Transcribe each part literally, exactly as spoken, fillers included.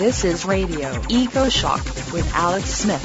This is Radio Eco Shock with Alex Smith.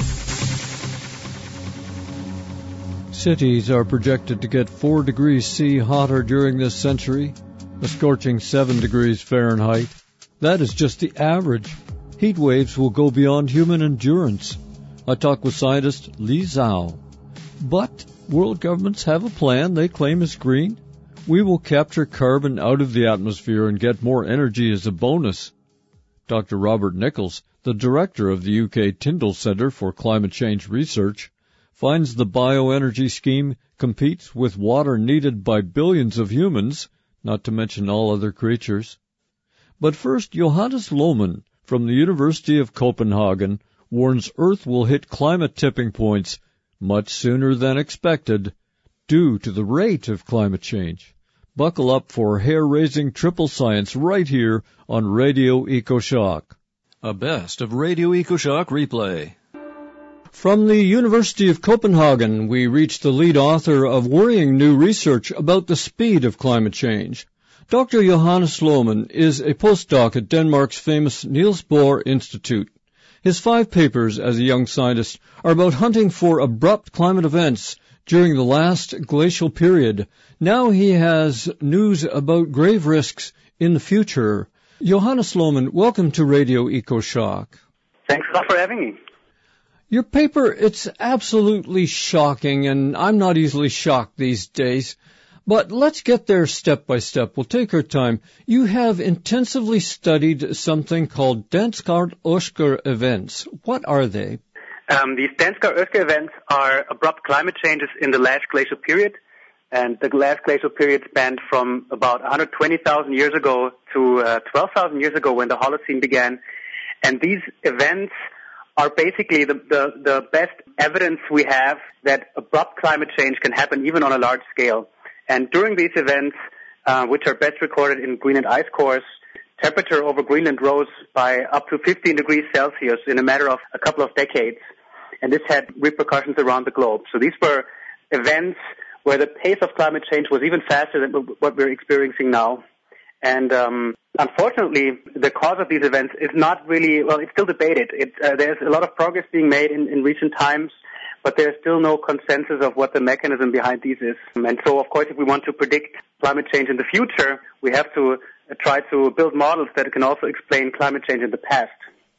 Cities are projected to get four degrees C hotter during this century, a scorching seven degrees Fahrenheit. That is just the average. Heat waves will go beyond human endurance. I talked with scientist Li Zhao. But world governments have a plan they claim is green. We will capture carbon out of the atmosphere and get more energy as a bonus. Doctor Robert Nichols, the director of the U K Tyndall Centre for Climate Change Research, finds the bioenergy scheme competes with water needed by billions of humans, not to mention all other creatures. But first, Johannes Lohmann from the University of Copenhagen warns Earth will hit climate tipping points much sooner than expected due to the rate of climate change. Buckle up for hair-raising triple science right here on Radio EcoShock. A best of Radio EcoShock replay. From the University of Copenhagen, we reach the lead author of worrying new research about the speed of climate change. Doctor Johannes Lohmann is a postdoc at Denmark's famous Niels Bohr Institute. His five papers as a young scientist are about hunting for abrupt climate events during the last glacial period. Now he has news about grave risks in the future. Johannes Lohmann, welcome to Radio EcoShock. Thanks a lot for having me. Your paper, it's absolutely shocking, and I'm not easily shocked these days. But let's get there step by step. We'll take our time. You have intensively studied something called Danskar-Oesker events. What are they? Um, these Danskar-Oesker events are abrupt climate changes in the last glacial period. And the last glacial period spanned from about one hundred twenty thousand years ago to uh, twelve thousand years ago when the Holocene began. And these events are basically the, the, the best evidence we have that abrupt climate change can happen even on a large scale. And during these events, uh, which are best recorded in Greenland ice cores, temperature over Greenland rose by up to fifteen degrees Celsius in a matter of a couple of decades. And this had repercussions around the globe. So these were events where the pace of climate change was even faster than what we're experiencing now. And um, unfortunately, the cause of these events is not really, well, it's still debated. It, uh, there's a lot of progress being made in, in recent times, but there's still no consensus of what the mechanism behind these is. And so, of course, if we want to predict climate change in the future, we have to uh, try to build models that can also explain climate change in the past.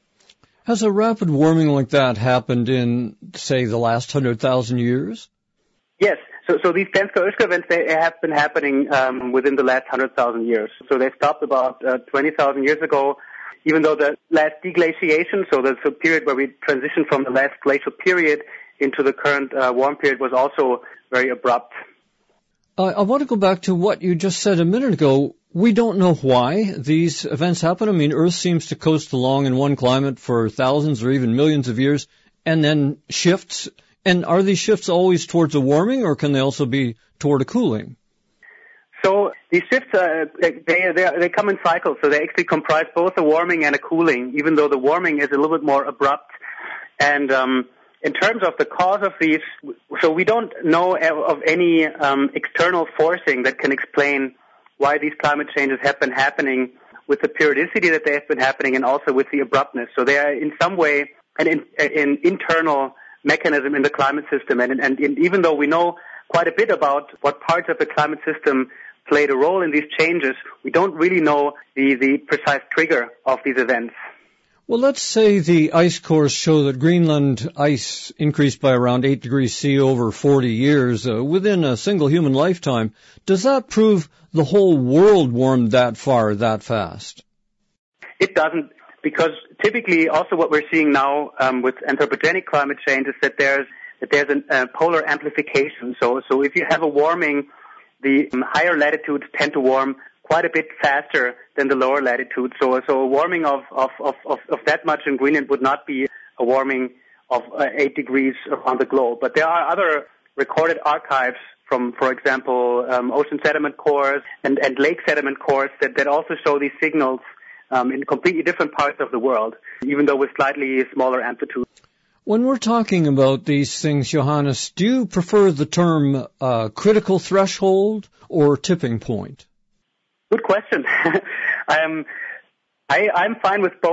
Has a rapid warming like that happened in, say, the last one hundred thousand years? Yes. So, so these Danskar-Oesker events, they have been happening um, within the last one hundred thousand years. So they stopped about uh, twenty thousand years ago, even though the last deglaciation, so the so period where we transitioned from the last glacial period into the current uh, warm period, was also very abrupt. Uh, I want to go back to what you just said a minute ago. We don't know why these events happen. I mean, Earth seems to coast along in one climate for thousands or even millions of years and then shifts. And are these shifts always towards a warming, or can they also be toward a cooling? So these shifts, uh, they, they they come in cycles. So they actually comprise both a warming and a cooling, even though the warming is a little bit more abrupt. And um, in terms of the cause of these, so we don't know of any um, external forcing that can explain why these climate changes have been happening with the periodicity that they have been happening, and also with the abruptness. So they are in some way an, in, an internal mechanism in the climate system, and, and, and even though we know quite a bit about what parts of the climate system played a role in these changes, we don't really know the, the precise trigger of these events. Well, let's say the ice cores show that Greenland ice increased by around eight degrees C over forty years uh, within a single human lifetime. Does that prove the whole world warmed that far, that fast? It doesn't. Because typically, also what we're seeing now um, with anthropogenic climate change is that there's that there's a uh, polar amplification. So, so if you have a warming, the um, higher latitudes tend to warm quite a bit faster than the lower latitudes. So, so a warming of of, of, of of that much in Greenland would not be a warming of uh, eight degrees around the globe. But there are other recorded archives from, for example, um, ocean sediment cores and, and lake sediment cores that, that also show these signals Um, in completely different parts of the world, even though with slightly smaller amplitudes. When we're talking about these things, Johannes, do you prefer the term uh, critical threshold or tipping point? Good question. I'm, I, I'm fine with both.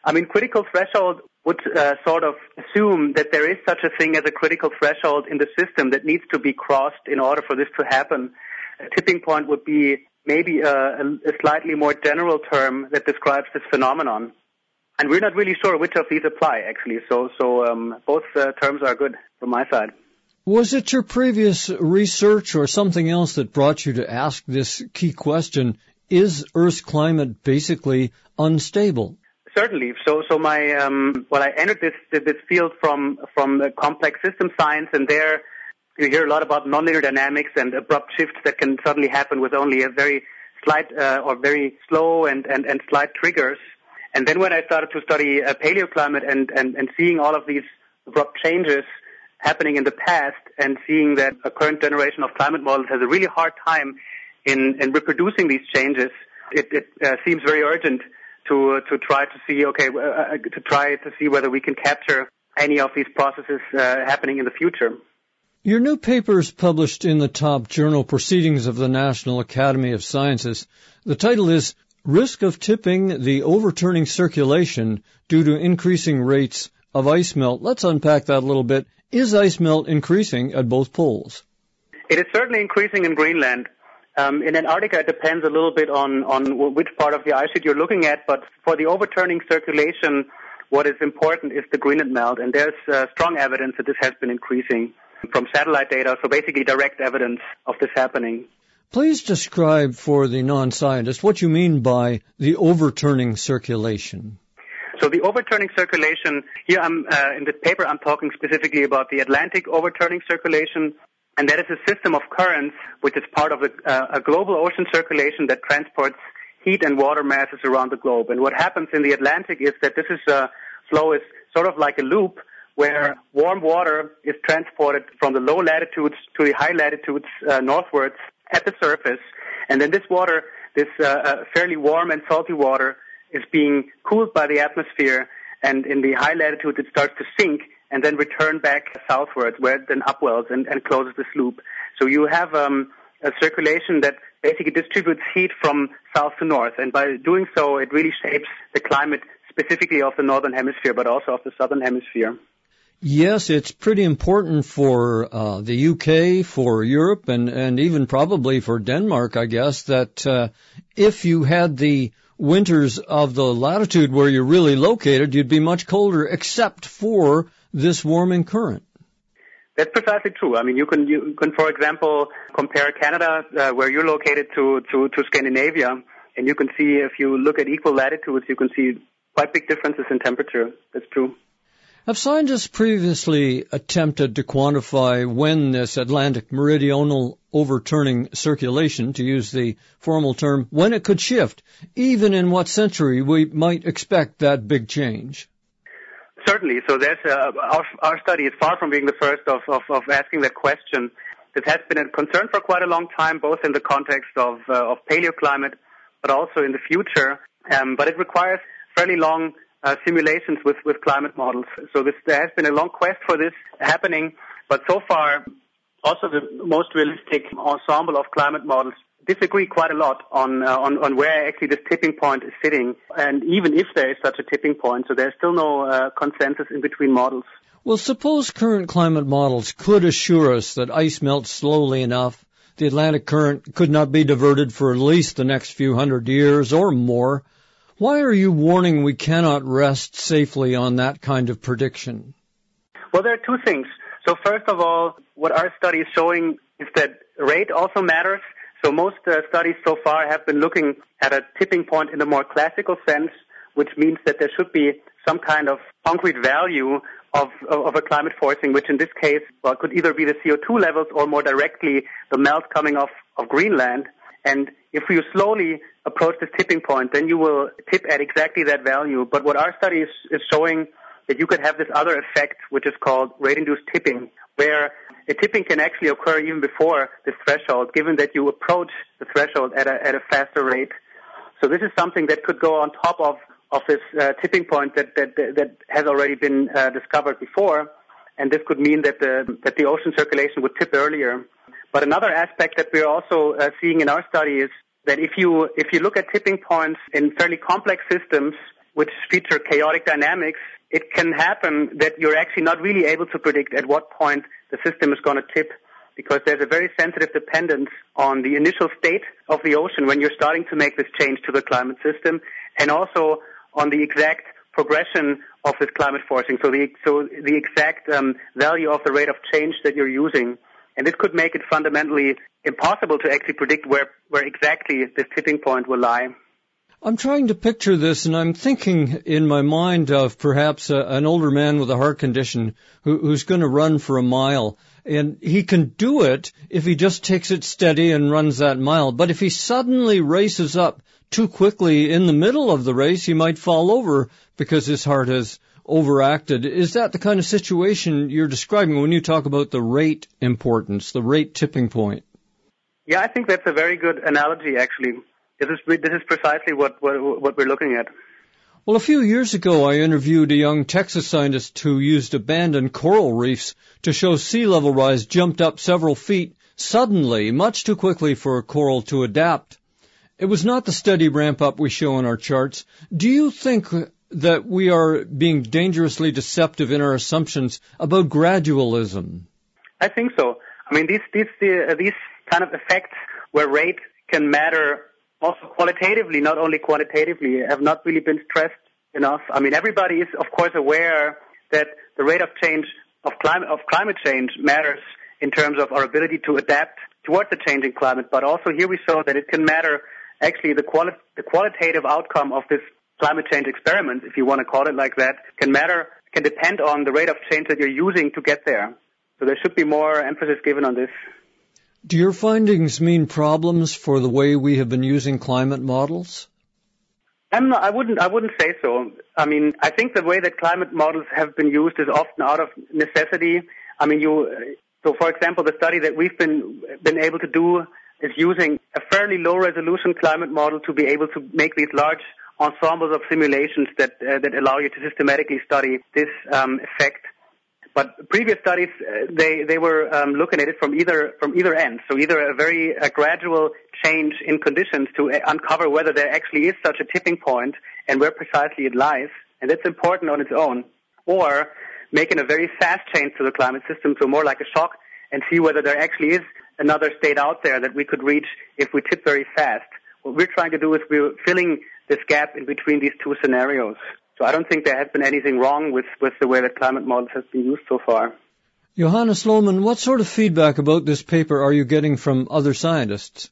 I mean, critical threshold would uh, sort of assume that there is such a thing as a critical threshold in the system that needs to be crossed in order for this to happen. A tipping point would be maybe a, a slightly more general term that describes this phenomenon. And we're not really sure which of these apply, actually. So, so um, both uh, terms are good from my side. Was it your previous research or something else that brought you to ask this key question, is Earth's climate basically unstable? Certainly. So, so my um, well, I entered this this field from from the complex system science, and there you hear a lot about nonlinear dynamics and abrupt shifts that can suddenly happen with only a very slight uh, or very slow and, and, and slight triggers. And then when I started to study uh, paleoclimate and, and, and seeing all of these abrupt changes happening in the past, and seeing that a current generation of climate models has a really hard time in, in reproducing these changes, it, it uh, seems very urgent to to try to see, okay, uh, to try to see whether we can capture any of these processes uh, happening in the future. Your new paper is published in the top journal Proceedings of the National Academy of Sciences. The title is Risk of Tipping the Overturning Circulation Due to Increasing Rates of Ice Melt. Let's unpack that a little bit. Is ice melt increasing at both poles? It is certainly increasing in Greenland. Um, in Antarctica, it depends a little bit on, on which part of the ice sheet you're looking at, but for the overturning circulation, what is important is the Greenland melt, and there's uh, strong evidence that this has been increasing from satellite data, so basically direct evidence of this happening. Please describe for the non-scientist what you mean by the overturning circulation. So the overturning circulation, here I'm, uh, in the paper I'm talking specifically about the Atlantic overturning circulation, and that is a system of currents which is part of a, uh, a global ocean circulation that transports heat and water masses around the globe. And what happens in the Atlantic is that this is uh, flow is sort of like a loop where warm water is transported from the low latitudes to the high latitudes uh, northwards at the surface. And then this water, this uh, uh, fairly warm and salty water, is being cooled by the atmosphere, and in the high latitudes it starts to sink and then return back southwards, where it then upwells and, and closes this loop. So you have um, a circulation that basically distributes heat from south to north, and by doing so, it really shapes the climate specifically of the northern hemisphere, but also of the southern hemisphere. Yes, it's pretty important for uh, the U K, for Europe, and, and even probably for Denmark, I guess, that uh, if you had the winters of the latitude where you're really located, you'd be much colder, except for this warming current. That's precisely true. I mean, you can, you can, for example, compare Canada, uh, where you're located, to, to, to Scandinavia, and you can see, if you look at equal latitudes, you can see quite big differences in temperature. That's true. Have scientists previously attempted to quantify when this Atlantic meridional overturning circulation, to use the formal term, when it could shift, even in what century we might expect that big change? Certainly. So there's uh, our, our study is far from being the first of, of, of asking that question. This has been a concern for quite a long time, both in the context of, uh, of paleoclimate, but also in the future. Um, but it requires fairly long uh, simulations with, with climate models. So this, there has been a long quest for this happening, but so far, also the most realistic ensemble of climate models disagree quite a lot on, uh, on on where actually this tipping point is sitting, and even if there is such a tipping point, so there's still no uh, consensus in between models. Well, suppose current climate models could assure us that ice melts slowly enough, the Atlantic current could not be diverted for at least the next few hundred years or more. Why are you warning we cannot rest safely on that kind of prediction? Well, there are two things. So first of all, what our study is showing is that rate also matters. So most uh, studies so far have been looking at a tipping point in a more classical sense, which means that there should be some kind of concrete value of, of, of a climate forcing, which in this case, well, could either be the C O two levels or more directly the melt coming off of Greenland. And if you slowly approach this tipping point, then you will tip at exactly that value. But what our study is, is showing that you could have this other effect, which is called rate-induced tipping, where a tipping can actually occur even before this threshold, given that you approach the threshold at a, at a faster rate. So this is something that could go on top of, of this uh, tipping point that, that, that has already been uh, discovered before, and this could mean that the, that the ocean circulation would tip earlier. But another aspect that we're also uh, seeing in our study is that if you, if you look at tipping points in fairly complex systems, which feature chaotic dynamics, it can happen that you're actually not really able to predict at what point the system is going to tip, because there's a very sensitive dependence on the initial state of the ocean when you're starting to make this change to the climate system, and also on the exact progression of this climate forcing, so the so the exact um, value of the rate of change that you're using. And this could make it fundamentally impossible to actually predict where, where exactly this tipping point will lie. I'm trying to picture this, and I'm thinking in my mind of perhaps a, an older man with a heart condition who, who's going to run for a mile. And he can do it if he just takes it steady and runs that mile. But if he suddenly races up too quickly in the middle of the race, he might fall over because his heart has overacted. Is that the kind of situation you're describing when you talk about the rate importance, the rate tipping point? Yeah, I think that's a very good analogy, actually. This is, this is precisely what, what, what we're looking at. Well, a few years ago, I interviewed a young Texas scientist who used abandoned coral reefs to show sea level rise jumped up several feet suddenly, much too quickly for a coral to adapt. It was not the steady ramp up we show in our charts. Do you think that we are being dangerously deceptive in our assumptions about gradualism? I think so. I mean, these these uh, these kind of effects where rate can matter also qualitatively, not only quantitatively, have not really been stressed enough. I mean, everybody is, of course, aware that the rate of change of climate of climate change matters in terms of our ability to adapt towards the changing climate. But also here we saw that it can matter actually the quali- the qualitative outcome of this climate change experiment, if you want to call it like that, can matter, can depend on the rate of change that you're using to get there. So there should be more emphasis given on this. Do your findings mean problems for the way we have been using climate models? I'm not, I wouldn't, I wouldn't say so. I mean, I think the way that climate models have been used is often out of necessity. I mean, you, so for example, the study that we've been, been able to do is using a fairly low resolution climate model to be able to make these large ensembles of simulations that uh, that allow you to systematically study this um, effect. But previous studies, uh, they they were um, looking at it from either from either end. So either a very uh, gradual change in conditions to uh, uncover whether there actually is such a tipping point and where precisely it lies, and that's important on its own, or making a very fast change to the climate system, so more like a shock, and see whether there actually is another state out there that we could reach if we tip very fast. What we're trying to do is we're filling this gap in between these two scenarios. So I don't think there has been anything wrong with, with the way that climate models have been used so far. Johannes Lohmann, what sort of feedback about this paper are you getting from other scientists?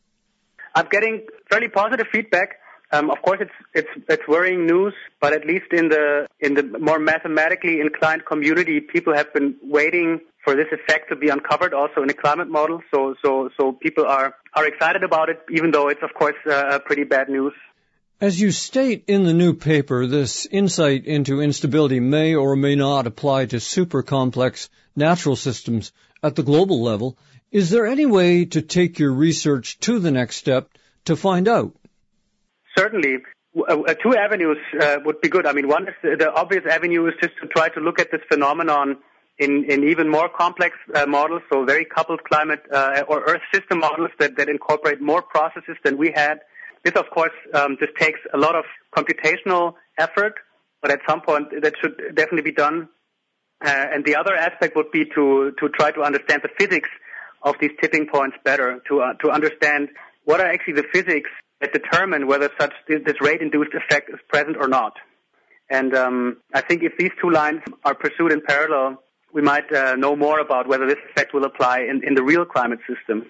I'm getting fairly positive feedback. Um, of course, it's it's it's worrying news, but at least in the in the more mathematically inclined community, people have been waiting for this effect to be uncovered also in a climate model. So so so people are are excited about it, even though it's of course uh, pretty bad news. As you state in the new paper, this insight into instability may or may not apply to super complex natural systems at the global level. Is there any way to take your research to the next step to find out? Certainly. Uh, two avenues uh, would be good. I mean, one is uh, the obvious avenue is just to try to look at this phenomenon in, in even more complex uh, models, so very coupled climate uh, or Earth system models that, that incorporate more processes than we had. This, of course, um, just takes a lot of computational effort, but at some point that should definitely be done. Uh, and the other aspect would be to, to try to understand the physics of these tipping points better, to uh, to understand what are actually the physics that determine whether such this rate-induced effect is present or not. And um, I think if these two lines are pursued in parallel, we might uh, know more about whether this effect will apply in, in the real climate system.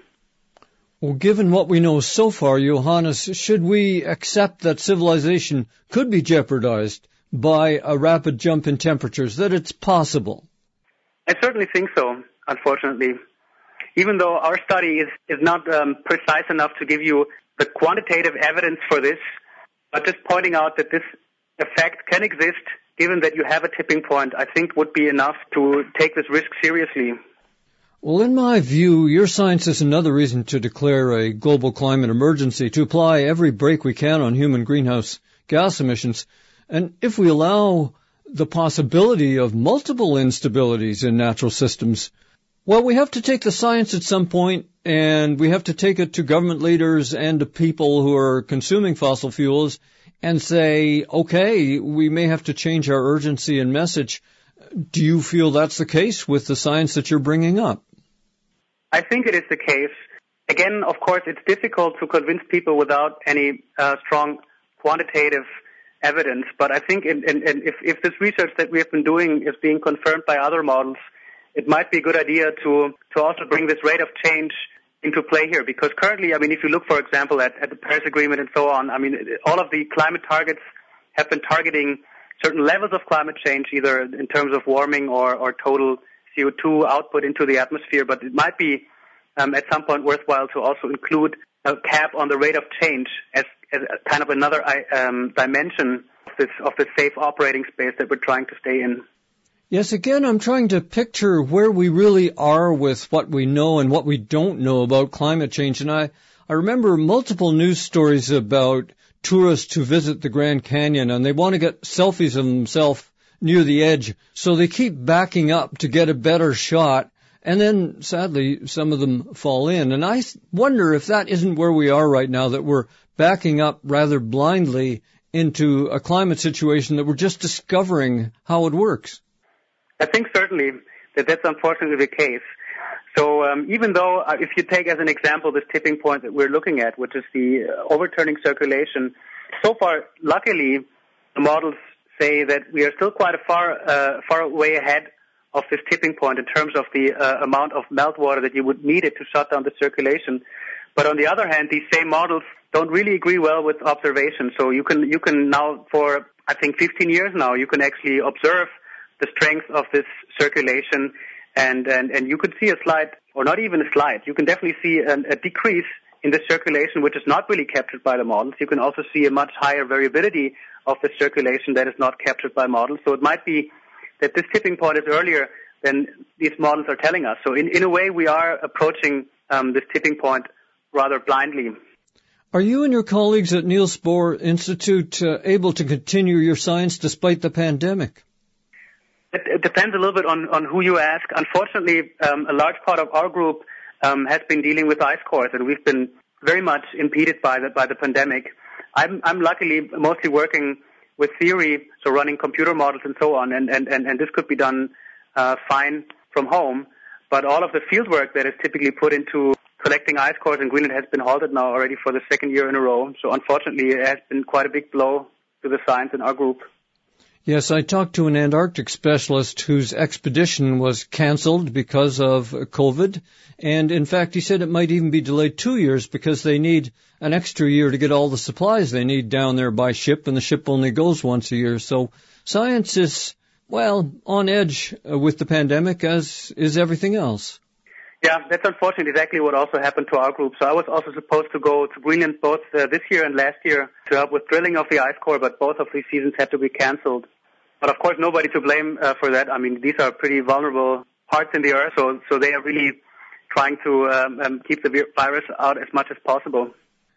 Well, given what we know so far, Johannes, should we accept that civilization could be jeopardized by a rapid jump in temperatures, that it's possible? I certainly think so, unfortunately. Even though our study is, is not um, precise enough to give you the quantitative evidence for this, but just pointing out that this effect can exist, given that you have a tipping point, I think would be enough to take this risk seriously. Well, in my view, your science is another reason to declare a global climate emergency, to apply every brake we can on human greenhouse gas emissions. And if we allow the possibility of multiple instabilities in natural systems, well, we have to take the science at some point, and we have to take it to government leaders and to people who are consuming fossil fuels, and say, okay, we may have to change our urgency and message. Do you feel that's the case with the science that you're bringing up? I think it is the case. Again, of course, it's difficult to convince people without any uh, strong quantitative evidence. But I think in, in, in if, if this research that we have been doing is being confirmed by other models, it might be a good idea to, to also bring this rate of change into play here. Because currently, I mean, if you look, for example, at, at the Paris Agreement and so on, I mean, all of the climate targets have been targeting certain levels of climate change, either in terms of warming or, or total C O two output into the atmosphere. But it might be um, at some point worthwhile to also include a cap on the rate of change as, as kind of another um, dimension of this, of this safe operating space that we're trying to stay in. Yes, again, I'm trying to picture where we really are with what we know and what we don't know about climate change. And I, I remember multiple news stories about tourists who visit the Grand Canyon and they want to get selfies of themselves near the edge, so they keep backing up to get a better shot. And then, sadly, some of them fall in. And I wonder if that isn't where we are right now, that we're backing up rather blindly into a climate situation that we're just discovering how it works. I think certainly that that's unfortunately the case. So um, even though, uh, if you take as an example this tipping point that we're looking at, which is the uh, overturning circulation, so far, luckily, the models say that we are still quite a far, uh, far way ahead of this tipping point in terms of the uh, amount of meltwater that you would need it to shut down the circulation. But on the other hand, these same models don't really agree well with observation. So you can you can now, for I think fifteen years now, you can actually observe the strength of this circulation, and, and, and you could see a slight, or not even a slight, you can definitely see an, a decrease in the circulation, which is not really captured by the models. You can also see a much higher variability of the circulation that is not captured by models. So it might be that this tipping point is earlier than these models are telling us. So in, in a way, we are approaching um, this tipping point rather blindly. Are you and your colleagues at Niels Bohr Institute uh, able to continue your science despite the pandemic? It, it depends a little bit on, on who you ask. Unfortunately, um, a large part of our group um, has been dealing with ice cores, and we've been very much impeded by the, by the pandemic. I'm, I'm luckily mostly working with theory, so running computer models and so on, and, and, and, and this could be done uh, fine from home. But all of the field work that is typically put into collecting ice cores in Greenland has been halted now already for the second year in a row. So unfortunately, it has been quite a big blow to the science in our group. Yes, I talked to an Antarctic specialist whose expedition was canceled because of COVID. And in fact, he said it might even be delayed two years because they need an extra year to get all the supplies they need down there by ship, and the ship only goes once a year. So science is, well, on edge with the pandemic, as is everything else. Yeah, that's unfortunately exactly what also happened to our group. So I was also supposed to go to Greenland both uh, this year and last year to help with drilling of the ice core, but both of these seasons had to be canceled. But of course, nobody to blame uh, for that. I mean, these are pretty vulnerable parts in the earth, so so they are really trying to um, um, keep the virus out as much as possible.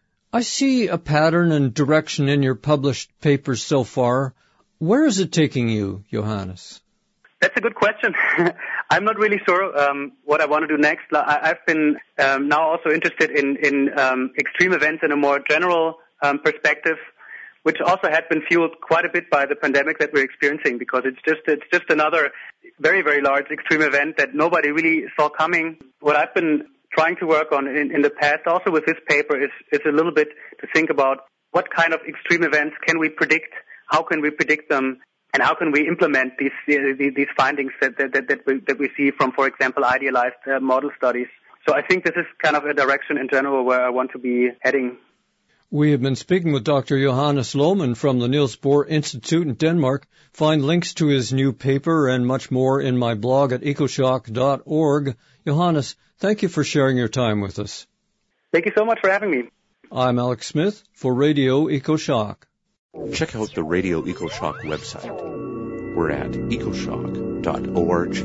I see a pattern and direction in your published papers so far. Where is it taking you, Johannes? That's a good question. I'm not really sure um, what I want to do next. I, I've been um, now also interested in, in um, extreme events in a more general um, perspective, which also had been fueled quite a bit by the pandemic that we're experiencing, because it's just it's just another very, very large extreme event that nobody really saw coming. What I've been trying to work on in, in the past, also with this paper, is, is a little bit to think about what kind of extreme events can we predict, how can we predict them, and how can we implement these these findings that that that we, that we see from, for example, idealized uh, model studies. So I think this is kind of a direction in general where I want to be heading. We have been speaking with Doctor Johannes Lohmann from the Niels Bohr Institute in Denmark. Find links to his new paper and much more in my blog at ecoshock dot org. Johannes, thank you for sharing your time with us. Thank you so much for having me. I'm Alex Smith for Radio EcoShock. Check out the Radio EcoShock website. We're at ecoshock dot org.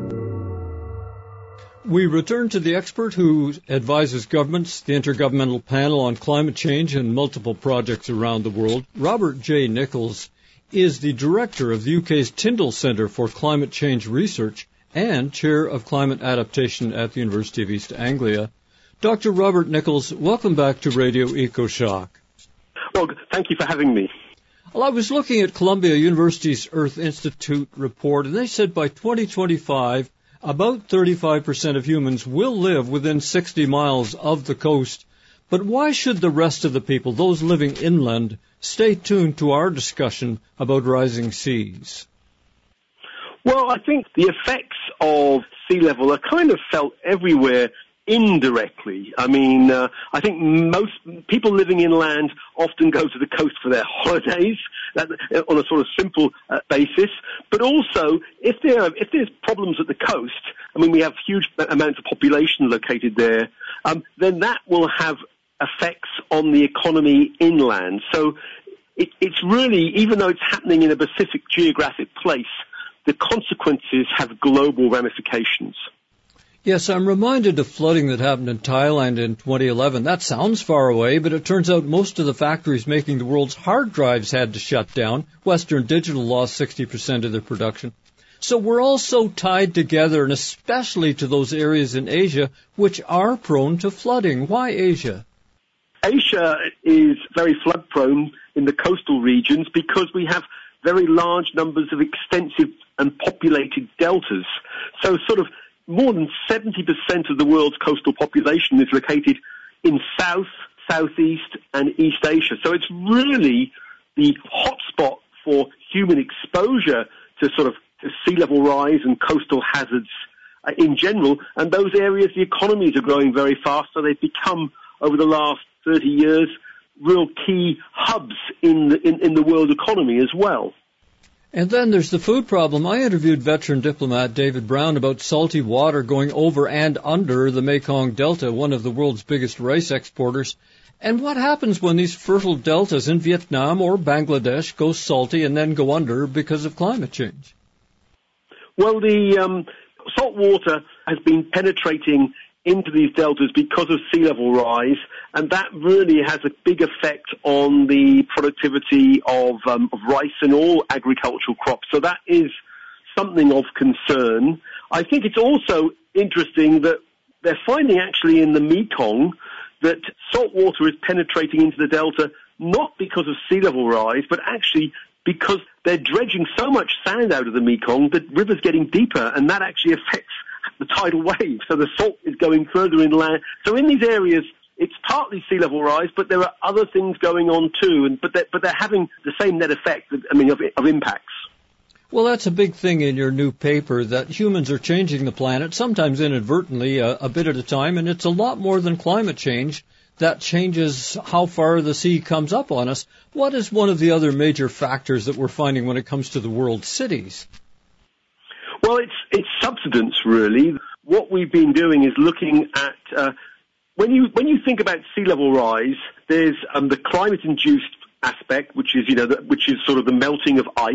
We return to the expert who advises governments, the Intergovernmental Panel on Climate Change, and multiple projects around the world. Robert J. Nichols is the director of the U K's Tyndall Centre for Climate Change Research and chair of climate adaptation at the University of East Anglia. Doctor Robert Nichols, welcome back to Radio EcoShock. Well, thank you for having me. Well, I was looking at Columbia University's Earth Institute report, and they said by twenty twenty-five, about thirty-five percent of humans will live within sixty miles of the coast. But why should the rest of the people, those living inland, stay tuned to our discussion about rising seas? Well, I think the effects of sea level are kind of felt everywhere indirectly. I mean, uh, I think most people living inland often go to the coast for their holidays that, on a sort of simple uh, basis. But also, if there are, if there's problems at the coast, I mean, we have huge amounts of population located there, um, then that will have effects on the economy inland. So it, it's really, even though it's happening in a specific geographic place, the consequences have global ramifications. Yes, I'm reminded of flooding that happened in Thailand in twenty eleven. That sounds far away, but it turns out most of the factories making the world's hard drives had to shut down. Western Digital lost sixty percent of their production. So we're all so tied together, and especially to those areas in Asia which are prone to flooding. Why Asia? Asia is very flood-prone in the coastal regions because we have very large numbers of extensive and populated deltas. So sort of more than seventy percent of the world's coastal population is located in South, Southeast, and East Asia. So it's really the hotspot for human exposure to sort of to sea level rise and coastal hazards uh, in general. And those areas, the economies are growing very fast, so they've become, over the last thirty years, real key hubs in the, in, in the world economy as well. And then there's the food problem. I interviewed veteran diplomat David Brown about salty water going over and under the Mekong Delta, one of the world's biggest rice exporters. And what happens when these fertile deltas in Vietnam or Bangladesh go salty and then go under because of climate change? Well, the um, salt water has been penetrating into these deltas because of sea level rise, and that really has a big effect on the productivity of, um, of rice and all agricultural crops. So that is something of concern. I think it's also interesting that they're finding actually in the Mekong that salt water is penetrating into the delta not because of sea level rise, but actually because they're dredging so much sand out of the Mekong that the river's getting deeper, and that actually affects the tidal wave, so the salt is going further inland. So in these areas, it's partly sea level rise, but there are other things going on too, and but they're, but they're having the same net effect, I mean, of, of impacts. Well, that's a big thing in your new paper, that humans are changing the planet, sometimes inadvertently, a, a bit at a time, and it's a lot more than climate change that changes how far the sea comes up on us. What is one of the other major factors that we're finding when it comes to the world's cities? Well, it's it's subsidence, really. What we've been doing is looking at uh, when you when you think about sea level rise, there's um, the climate-induced aspect, which is you know the, which is sort of the melting of ice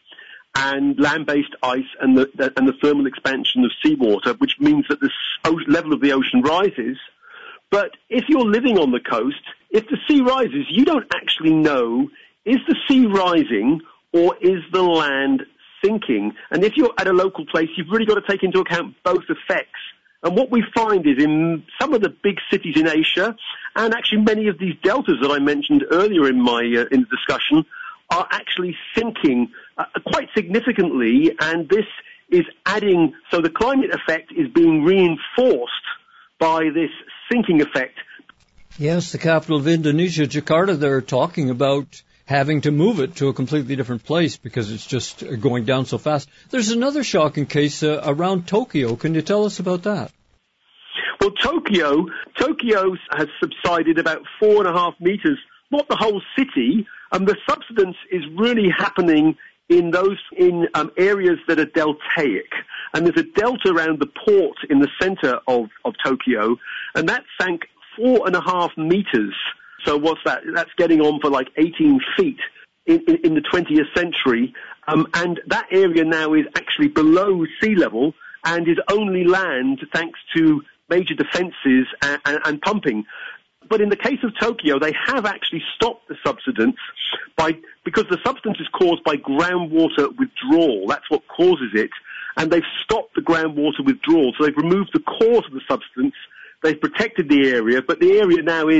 and land-based ice and the, the and the thermal expansion of seawater, which means that the level of the ocean rises. But if you're living on the coast, if the sea rises, you don't actually know, is the sea rising or is the land sinking? And if you're at a local place, you've really got to take into account both effects. And what we find is in some of the big cities in Asia, and actually many of these deltas that I mentioned earlier in my uh, in the discussion, are actually sinking uh, quite significantly, and this is adding, so the climate effect is being reinforced by this sinking effect. Yes, the capital of Indonesia, Jakarta, they're talking about having to move it to a completely different place because it's just going down so fast. There's another shocking case uh, around Tokyo. Can you tell us about that? Well, Tokyo, Tokyo has subsided about four and a half meters, not the whole city. Um, the subsidence is really happening in those in um, areas that are deltaic. And there's a delta around the port in the center of, of Tokyo, and that sank four and a half meters. So what's that? That's getting on for like eighteen feet in, in, in the twentieth century. Um, and that area now is actually below sea level and is only land thanks to major defenses and, and, and pumping. But in the case of Tokyo, they have actually stopped the subsidence by, because the subsidence is caused by groundwater withdrawal. That's what causes it. And they've stopped the groundwater withdrawal. So they've removed the cause of the subsidence. They've protected the area, but the area now is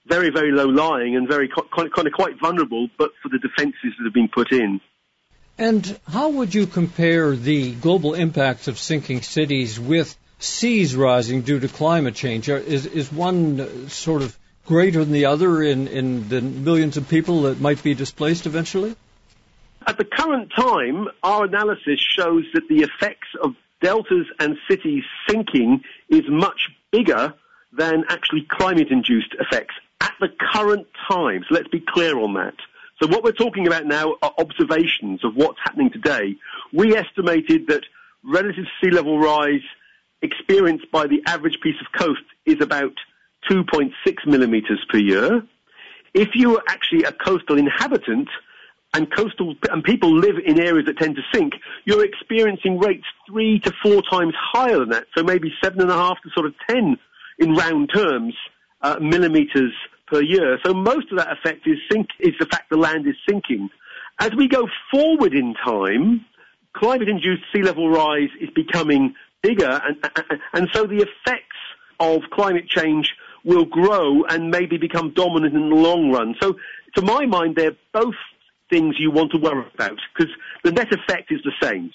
very, very low-lying and very kind of quite vulnerable, but for the defences that have been put in. And how would you compare the global impacts of sinking cities with seas rising due to climate change? Is, is one sort of greater than the other in, in the millions of people that might be displaced eventually? At the current time, our analysis shows that the effects of deltas and cities sinking is much bigger than actually climate-induced effects at the current time. So let's be clear on that. So what we're talking about now are observations of what's happening today. We estimated that relative sea level rise experienced by the average piece of coast is about two point six millimeters per year. If you are actually a coastal inhabitant and coastal and people live in areas that tend to sink, you're experiencing rates three to four times higher than that. So maybe seven and a half to sort of ten in round terms uh, millimeters per year. So most of that effect is sink is the fact the land is sinking. As we go forward in time, climate-induced sea level rise is becoming bigger, and, and, and so the effects of climate change will grow and maybe become dominant in the long run. So to my mind, they're both things you want to worry about, because the net effect is the same.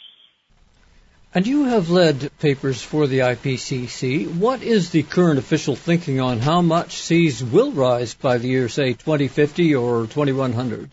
And you have led papers for the I P C C. What is the current official thinking on how much seas will rise by the year, say, twenty fifty or twenty-one hundred?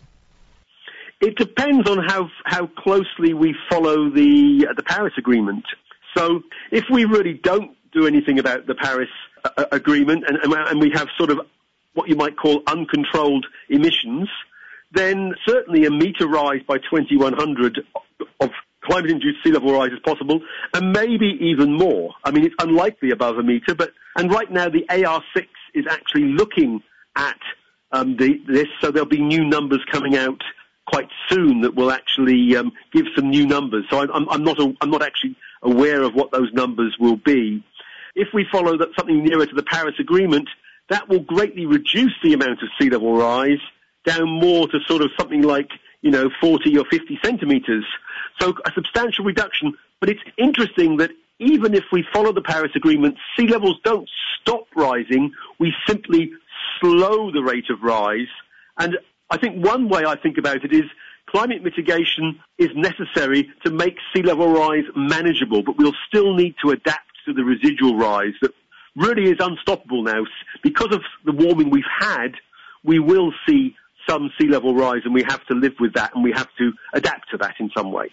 It depends on how how closely we follow the uh, the Paris Agreement. So if we really don't do anything about the Paris uh, Agreement and, and we have sort of what you might call uncontrolled emissions, then certainly a metre rise by twenty-one hundred of climate-induced sea level rise is possible, and maybe even more. I mean, it's unlikely above a metre, but and right now the A R six is actually looking at um, the, this, so there'll be new numbers coming out quite soon that will actually um, give some new numbers. So I'm, I'm not a, I'm not actually aware of what those numbers will be. If we follow that something nearer to the Paris Agreement, that will greatly reduce the amount of sea level rise down more to sort of something like, you know, forty or fifty centimetres. So a substantial reduction. But it's interesting that even if we follow the Paris Agreement, sea levels don't stop rising. We simply slow the rate of rise. And I think one way I think about it is climate mitigation is necessary to make sea level rise manageable, but we'll still need to adapt to the residual rise that really is unstoppable now. Because of the warming we've had, we will see some sea level rise, and we have to live with that, and we have to adapt to that in some way.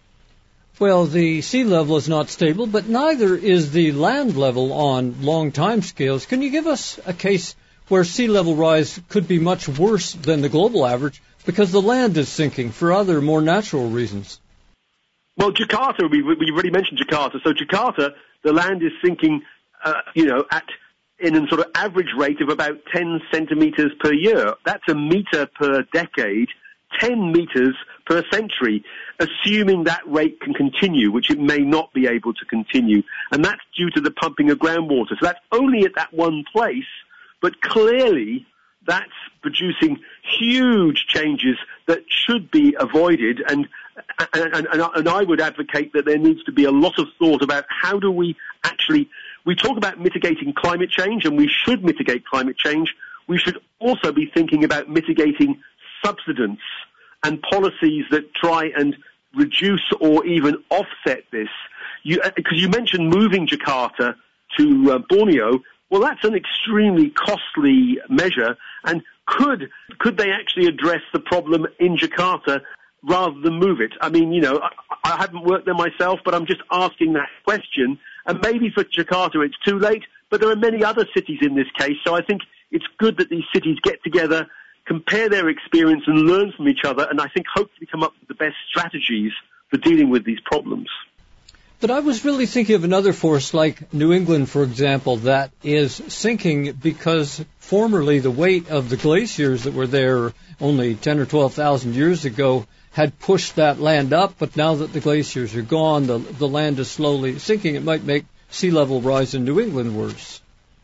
Well, the sea level is not stable, but neither is the land level on long time scales. Can you give us a case where sea level rise could be much worse than the global average because the land is sinking for other more natural reasons? Well, Jakarta, we, we already mentioned Jakarta. So Jakarta, the land is sinking, uh, you know, at in a sort of average rate of about ten centimetres per year. That's a metre per decade, ten metres per century, assuming that rate can continue, which it may not be able to continue. And that's due to the pumping of groundwater. So that's only at that one place, but clearly that's producing huge changes that should be avoided. And, and, and, and I would advocate that there needs to be a lot of thought about how do we actually, we talk about mitigating climate change, and we should mitigate climate change. We should also be thinking about mitigating subsidence and policies that try and reduce or even offset this. You, because you mentioned moving Jakarta to uh, Borneo. Well, that's an extremely costly measure, and could could they actually address the problem in Jakarta rather than move it? I mean, you know, I, I haven't worked there myself, but I'm just asking that question. And maybe for Jakarta it's too late, but there are many other cities in this case, so I think it's good that these cities get together, compare their experience and learn from each other, and I think hopefully come up with the best strategies for dealing with these problems. But I was really thinking of another force like New England, for example, that is sinking because formerly the weight of the glaciers that were there only ten or twelve thousand years ago had pushed that land up, but now that the glaciers are gone, the, the land is slowly sinking. It might make sea level rise in New England worse.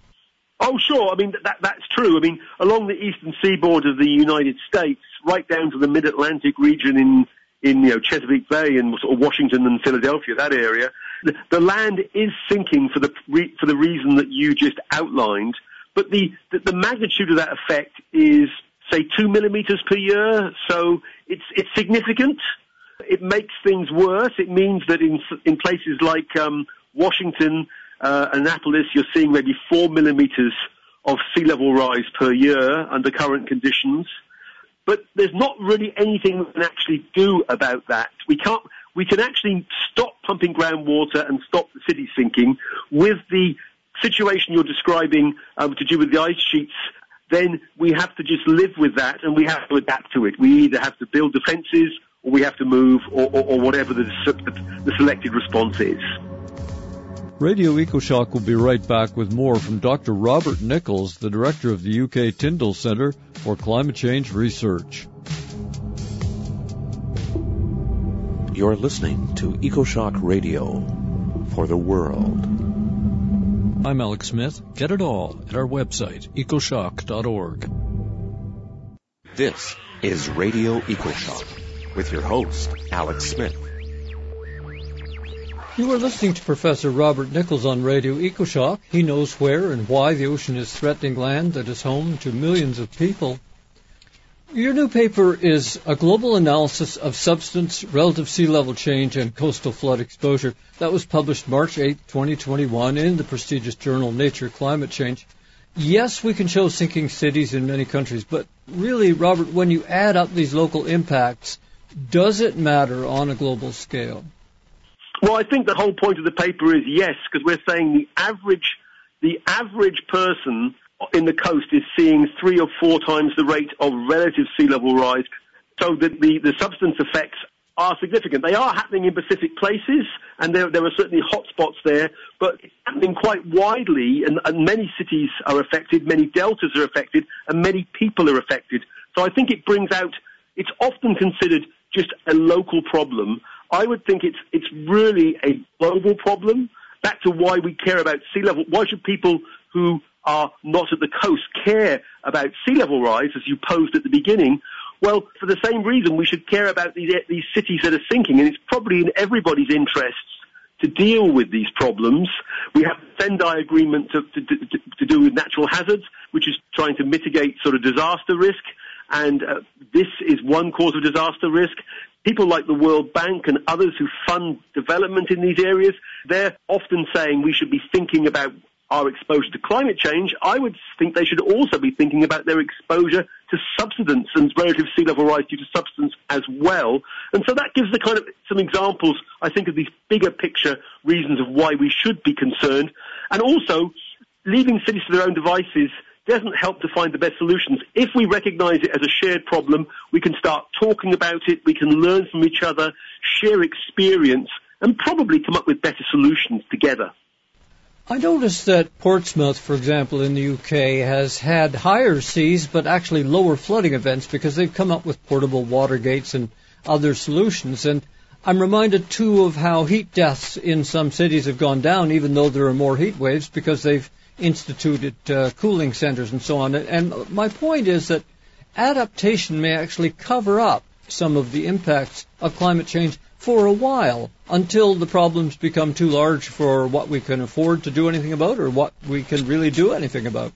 Oh, sure. I mean, that, that's true. I mean, along the eastern seaboard of the United States, right down to the mid-Atlantic region in, in you know, Chesapeake Bay and sort of Washington and Philadelphia, that area, the, the land is sinking for the re, for the reason that you just outlined. but the, the, the magnitude of that effect is, say, two millimeters per year, so it's, it's significant. It makes things worse. It means that in, in places like um, Washington, uh, Annapolis, you're seeing maybe four millimeters of sea level rise per year under current conditions. But there's not really anything we can actually do about that. We can't, we can actually stop pumping groundwater and stop the city sinking. With the situation you're describing um, to do with the ice sheets, then we have to just live with that and we have to adapt to it. We either have to build defenses or we have to move or, or, or whatever the, the selected response is. Radio EcoShock will be right back with more from Doctor Robert Nichols, the director of the U K Tyndall Centre for Climate Change Research. You're listening to EcoShock Radio for the world. I'm Alex Smith. Get it all at our website, ecoshock dot org. This is Radio EcoShock with your host, Alex Smith. You are listening to Professor Robert Nichols on Radio EcoShock. He knows where and why the ocean is threatening land that is home to millions of people. Your new paper is a global analysis of substance, relative sea level change, and coastal flood exposure. That was published March eighth, twenty twenty-one in the prestigious journal Nature Climate Change. Yes, we can show sinking cities in many countries, but really, Robert, when you add up these local impacts, does it matter on a global scale? Well, I think the whole point of the paper is yes, because we're saying the average, the average person in the coast is seeing three or four times the rate of relative sea level rise, so that the, the substance effects are significant. They are happening in specific places, and there, there are certainly hotspots there, but it's happening quite widely, and, and many cities are affected, many deltas are affected, and many people are affected. So I think it brings out, it's often considered just a local problem. I would think it's it's really a global problem. Back to why we care about sea level. Why should people who are not at the coast care about sea level rise, as you posed at the beginning? Well, for the same reason, we should care about these, these cities that are sinking, and it's probably in everybody's interests to deal with these problems. We have the Sendai Agreement to, to, to, to do with natural hazards, which is trying to mitigate sort of disaster risk, and uh, this is one cause of disaster risk. People like the World Bank and others who fund development in these areas, they're often saying we should be thinking about our exposure to climate change. I would think they should also be thinking about their exposure to subsidence and relative sea level rise due to substance as well. And so that gives the kind of some examples, I think, of these bigger picture reasons of why we should be concerned. And also, leaving cities to their own devices doesn't help to find the best solutions. If we recognize it as a shared problem, we can start talking about it, we can learn from each other, share experience, and probably come up with better solutions together. I noticed that Portsmouth, for example, in the U K, has had higher seas but actually lower flooding events because they've come up with portable water gates and other solutions. And I'm reminded, too, of how heat deaths in some cities have gone down, even though there are more heat waves, because they've instituted uh, cooling centers and so on. And my point is that adaptation may actually cover up some of the impacts of climate change for a while until the problems become too large for what we can afford to do anything about or what we can really do anything about.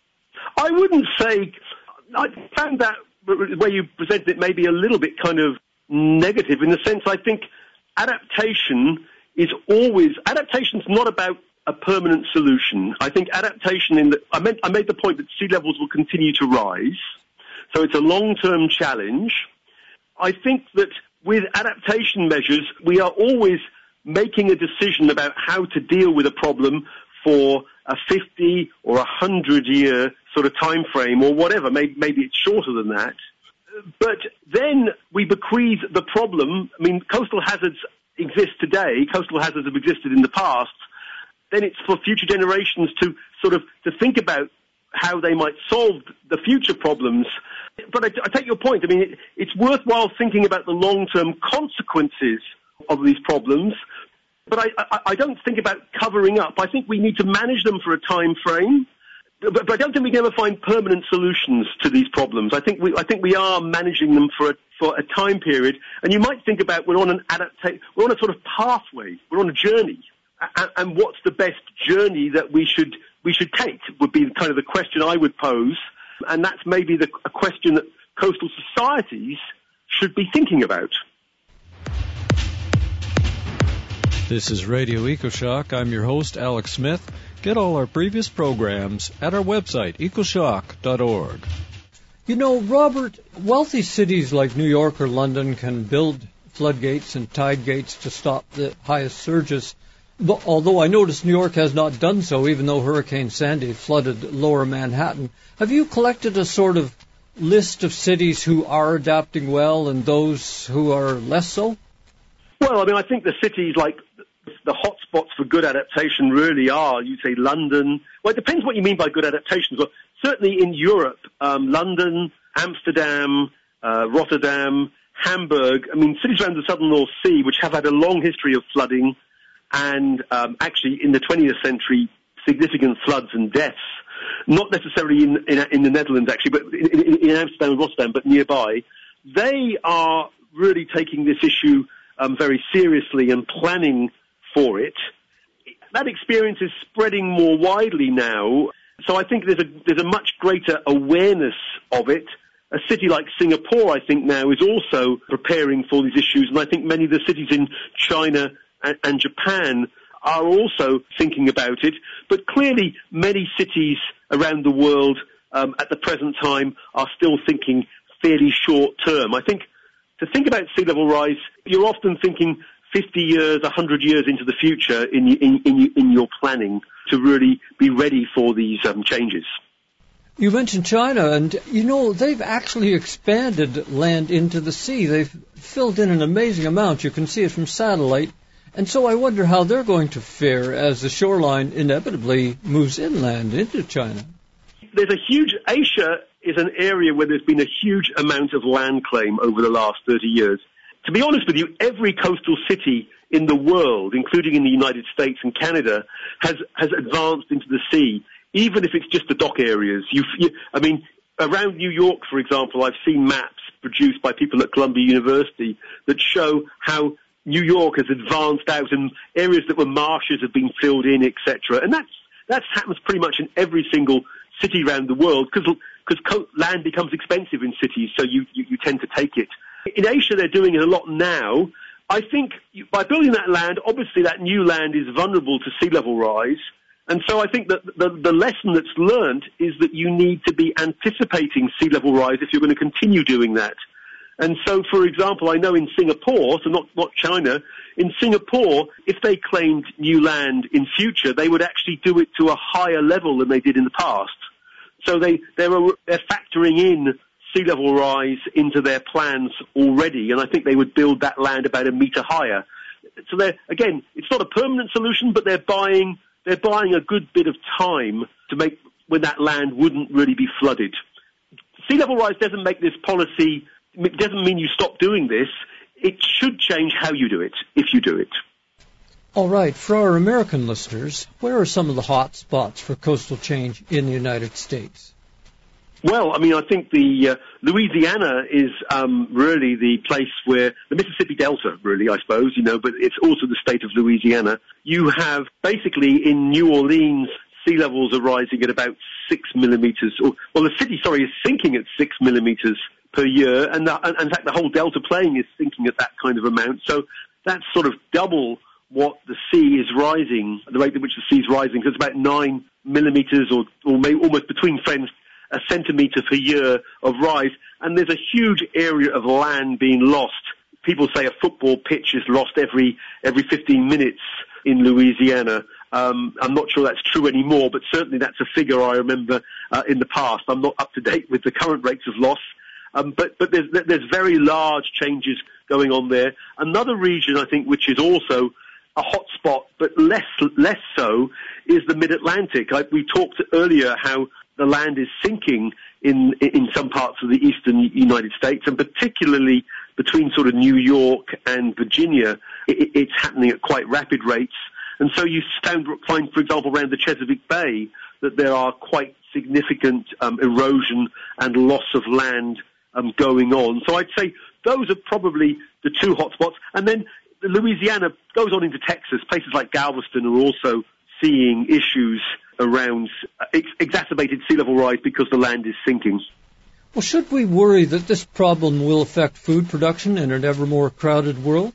I wouldn't say, I found that where you presented it maybe a little bit kind of negative in the sense I think adaptation is always, adaptation's not about a permanent solution. I think adaptation in the, I meant, I made the point that sea levels will continue to rise. So it's a long-term challenge. I think that with adaptation measures, we are always making a decision about how to deal with a problem for a fifty or a hundred year sort of time frame or whatever. Maybe, maybe it's shorter than that. But then we bequeath the problem. I mean, coastal hazards exist today. Coastal hazards have existed in the past. Then it's for future generations to sort of to think about how they might solve the future problems. But I, I take your point. I mean, it, it's worthwhile thinking about the long-term consequences of these problems. But I, I, I don't think about covering up. I think we need to manage them for a time frame. But, but I don't think we can ever find permanent solutions to these problems. I think we, I think we are managing them for a, for a time period. And you might think about we're on an adaptation, we're on a sort of pathway, we're on a journey. And, and what's the best journey that we should we should take would be kind of the question I would pose, and that's maybe the, a question that coastal societies should be thinking about. This is Radio EcoShock. I'm your host, Alex Smith. Get all our previous programs at our website, ecoshock dot org. You know, Robert, wealthy cities like New York or London can build floodgates and tide gates to stop the highest surges. But although I notice New York has not done so, even though Hurricane Sandy flooded lower Manhattan. Have you collected a sort of list of cities who are adapting well and those who are less so? Well, I mean, I think the cities like the hotspots for good adaptation really are, you say London. Well, it depends what you mean by good adaptations. Well, certainly in Europe, um, London, Amsterdam, uh, Rotterdam, Hamburg, I mean, cities around the southern North Sea, which have had a long history of flooding and um, actually in the twentieth century, significant floods and deaths, not necessarily in, in, in the Netherlands, actually, but in, in, in Amsterdam and Rotterdam, but nearby, they are really taking this issue um, very seriously and planning for it. That experience is spreading more widely now, so I think there's a there's a much greater awareness of it. A city like Singapore, I think now, is also preparing for these issues, and I think many of the cities in China and, and Japan are also thinking about it. But clearly, many cities around the world um, at the present time are still thinking fairly short term. I think to think about sea level rise, you're often thinking fifty years, one hundred years into the future in, in, in, in your planning to really be ready for these um, changes. You mentioned China, and, you know, they've actually expanded land into the sea. They've filled in an amazing amount. You can see it from satellite. And so I wonder how they're going to fare as the shoreline inevitably moves inland into China. There's a huge, Asia is an area where there's been a huge amount of land claim over the last thirty years. To be honest with you, every coastal city in the world, including in the United States and Canada, has, has advanced into the sea, even if it's just the dock areas. You, you, I mean, around New York, for example, I've seen maps produced by people at Columbia University that show how New York has advanced out and areas that were marshes have been filled in, et cetera. And that's, that happens pretty much in every single city around the world because because co- land becomes expensive in cities, so you, you, you tend to take it. In Asia, they're doing it a lot now. I think by building that land, obviously that new land is vulnerable to sea level rise. And so I think that the, the lesson that's learned is that you need to be anticipating sea level rise if you're going to continue doing that. And so, for example, I know in Singapore, so not, not China, in Singapore, if they claimed new land in future, they would actually do it to a higher level than they did in the past. So they, they're, they're factoring in sea level rise into their plans already, and I think they would build that land about a metre higher. So they're, again, it's not a permanent solution, but they're buying, they're buying a good bit of time to make when that land wouldn't really be flooded. Sea level rise doesn't make this policy, it doesn't mean you stop doing this. It should change how you do it, if you do it. All right. For our American listeners, where are some of the hot spots for coastal change in the United States? Well, I mean, I think the uh, Louisiana is um, really the place where the Mississippi Delta, really, I suppose, you know, but it's also the state of Louisiana. You have basically in New Orleans, sea levels are rising at about six millimeters. Or, well, the city, sorry, is sinking at six millimeters per year, and, the, and in fact, the whole Delta plain is sinking at that kind of amount. So that's sort of double what the sea is rising, the rate at which the sea is rising. So it's about nine millimeters, or, or maybe almost between friends, a centimetre per year of rise, and there's a huge area of land being lost. People say a football pitch is lost every every fifteen minutes in Louisiana. Um, I'm not sure that's true anymore, but certainly that's a figure I remember uh, in the past. I'm not up to date with the current rates of loss, um, but but there's there's very large changes going on there. Another region, I think, which is also a hotspot, but less less so, is the Mid-Atlantic. I, we talked earlier how the land is sinking in in some parts of the eastern United States, and particularly between sort of New York and Virginia, it, it's happening at quite rapid rates. And so you find, for example, around the Chesapeake Bay, that there are quite significant um, erosion and loss of land um, going on. So I'd say those are probably the two hotspots. And then Louisiana goes on into Texas. Places like Galveston are also seeing issues around ex- exacerbated sea level rise because the land is sinking. Well, should we worry that this problem will affect food production in an ever more crowded world?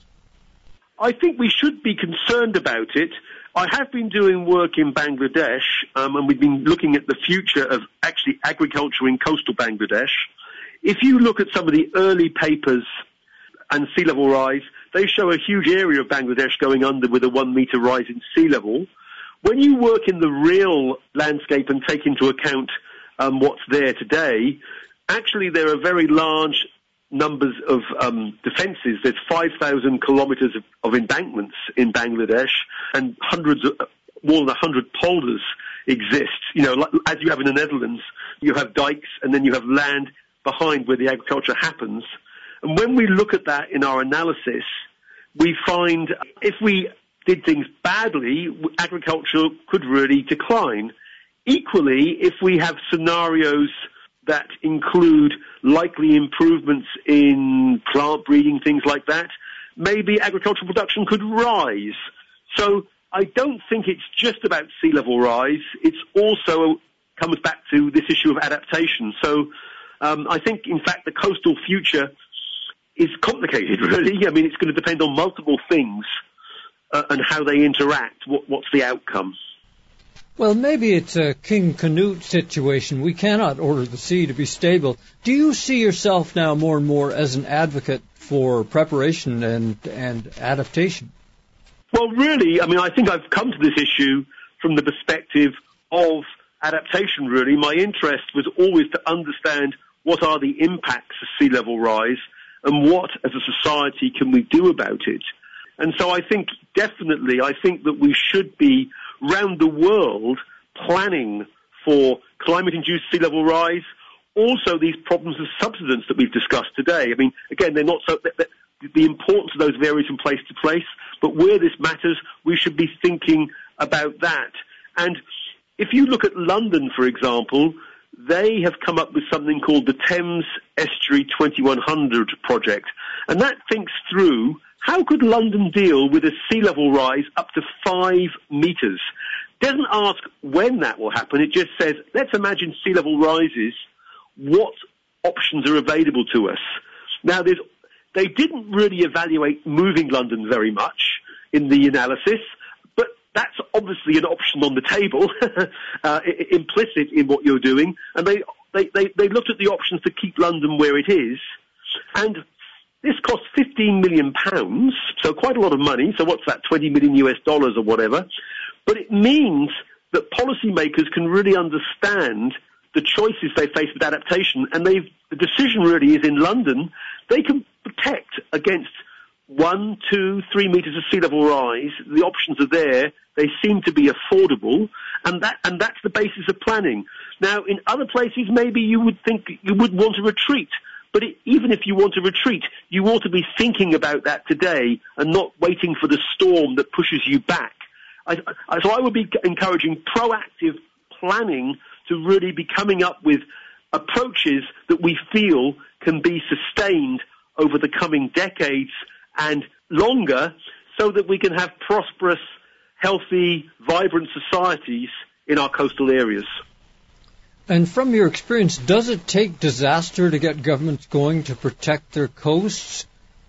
I think we should be concerned about it. I have been doing work in Bangladesh, um, and we've been looking at the future of actually agriculture in coastal Bangladesh. If you look at some of the early papers and sea level rise, they show a huge area of Bangladesh going under with a one meter rise in sea level. When you work in the real landscape and take into account um, what's there today, actually there are very large numbers of um, defences. There's five thousand kilometres of, of embankments in Bangladesh, and hundreds of, more than one hundred polders exist. You know, like, as you have in the Netherlands, you have dikes and then you have land behind where the agriculture happens. And when we look at that in our analysis, we find if we did things badly, agriculture could really decline. Equally, if we have scenarios that include likely improvements in plant breeding, things like that, maybe agricultural production could rise. So I don't think it's just about sea level rise. It's also comes back to this issue of adaptation. So um, I think, in fact, the coastal future is complicated, really. I mean, it's going to depend on multiple things uh, and how they interact. What, what's the outcome? Well, maybe it's a King Canute situation. We cannot order the sea to be stable. Do you see yourself now more and more as an advocate for preparation and, and adaptation? Well, really, I mean, I think I've come to this issue from the perspective of adaptation, really. My interest was always to understand what are the impacts of sea level rise and what, as a society, can we do about it. And so I think, definitely, I think that we should be round the world planning for climate-induced sea level rise, also these problems of subsidence that we've discussed today. I mean, again, they're not so, they're, the importance of those varies from place to place, but where this matters, we should be thinking about that. And if you look at London, for example, they have come up with something called the Thames Estuary twenty-one hundred project, and that thinks through how could London deal with a sea level rise up to five metres? Doesn't ask when that will happen. It just says, let's imagine sea level rises. What options are available to us? Now, there's, they didn't really evaluate moving London very much in the analysis, but that's obviously an option on the table, uh, implicit in what you're doing. And they, they, they, they looked at the options to keep London where it is. And this costs fifteen million pounds, so quite a lot of money. So what's that, twenty million U S dollars or whatever? But it means that policymakers can really understand the choices they face with adaptation, and they've, the decision really is in London. They can protect against one, two, three metres of sea level rise. The options are there. They seem to be affordable, and that and that's the basis of planning. Now, in other places, maybe you would think you would want to retreat. But it, even if you want to retreat, you ought to be thinking about that today and not waiting for the storm that pushes you back. I, I, so I would be encouraging proactive planning to really be coming up with approaches that we feel can be sustained over the coming decades and longer, so that we can have prosperous, healthy, vibrant societies in our coastal areas. And from your experience, does it take disaster to get governments going to protect their coasts?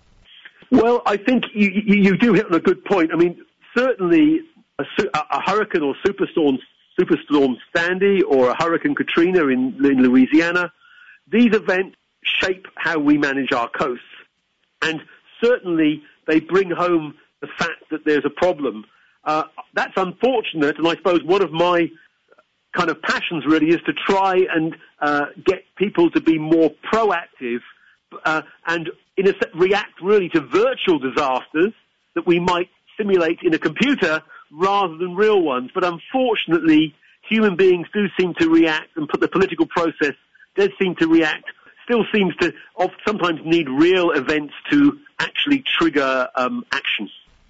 Well, I think you, you, you do hit on a good point. I mean, certainly a, a hurricane or superstorm, superstorm Sandy or a Hurricane Katrina in, in Louisiana, these events shape how we manage our coasts. And certainly they bring home the fact that there's a problem. Uh, that's unfortunate, and I suppose one of my kind of passions really is to try and uh, get people to be more proactive uh, and in a, react really to virtual disasters that we might simulate in a computer rather than real ones. But unfortunately, human beings do seem to react, and the political process does seem to react, still seems to sometimes need real events to actually trigger um, action.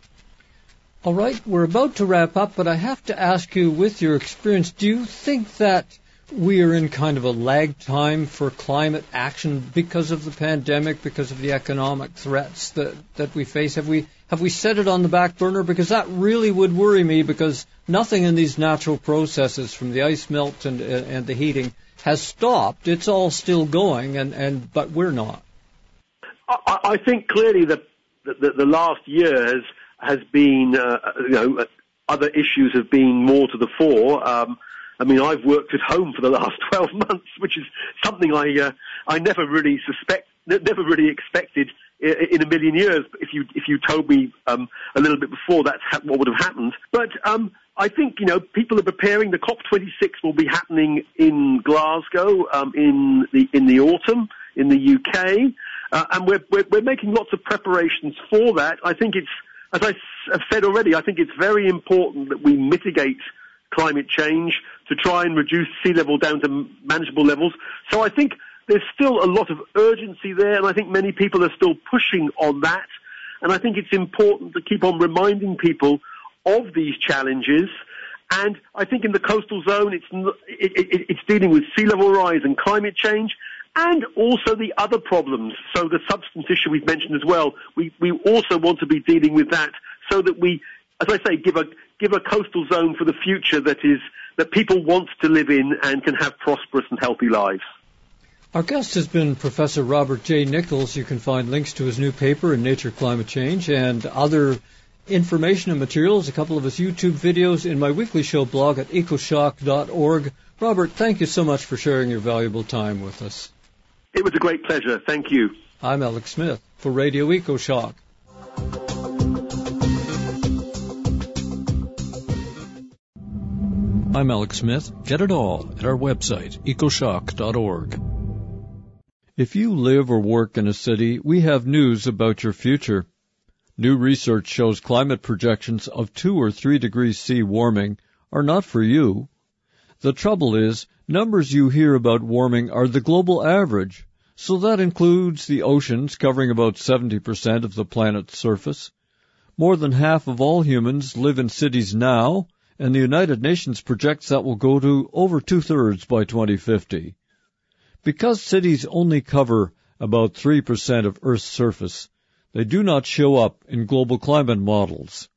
All right, we're about to wrap up, but I have to ask you, with your experience, do you think that we are in kind of a lag time for climate action because of the pandemic, because of the economic threats that, that we face? Have we Have we set it on the back burner? Because that really would worry me, because nothing in these natural processes, from the ice melt and, and the heating, has stopped. It's all still going, and, and but we're not. I, I think clearly the, the, the last year has, has been, uh, you know, other issues have been more to the fore. Um, I mean, I've worked at home for the last twelve months, which is something I uh, I never really suspect, never really expected in a million years. If you if you told me um, a little bit before, that's ha- what would have happened. But um, I think, you know, people are preparing. The COP twenty-six will be happening in Glasgow um, in the in the autumn in the U K, uh, and we're, we're we're making lots of preparations for that. I think it's, as I have said already, I think it's very important that we mitigate climate change to try and reduce sea level down to manageable levels. So I think there's still a lot of urgency there, and I think many people are still pushing on that. And I think it's important to keep on reminding people of these challenges. And I think in the coastal zone, it's it, it, it's dealing with sea level rise and climate change, and also the other problems. So the substance issue we've mentioned as well. We we also want to be dealing with that, so that we, as I say, give a give a coastal zone for the future that is that people want to live in and can have prosperous and healthy lives. Our guest has been Professor Robert J. Nichols. You can find links to his new paper in Nature Climate Change and other information and materials, a couple of his YouTube videos, in my weekly show blog at ecoshock dot org. Robert, thank you so much for sharing your valuable time with us. It was a great pleasure. Thank you. I'm Alex Smith for Radio EcoShock. I'm Alex Smith. Get it all at our website, ecoshock dot org. If you live or work in a city, we have news about your future. New research shows climate projections of two or three degrees C warming are not for you. The trouble is, numbers you hear about warming are the global average, so that includes the oceans covering about seventy percent of the planet's surface. More than half of all humans live in cities now, and the United Nations projects that will go to over two-thirds by twenty fifty. Because cities only cover about three percent of Earth's surface, they do not show up in global climate models.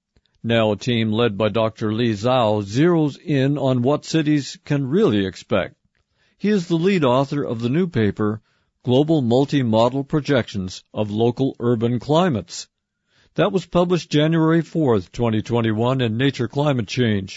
Now a team led by Doctor Li Zhao zeroes in on what cities can really expect. He is the lead author of the new paper, Global Multi-Model Projections of Local Urban Climates. That was published January fourth, twenty twenty-one in Nature Climate Change.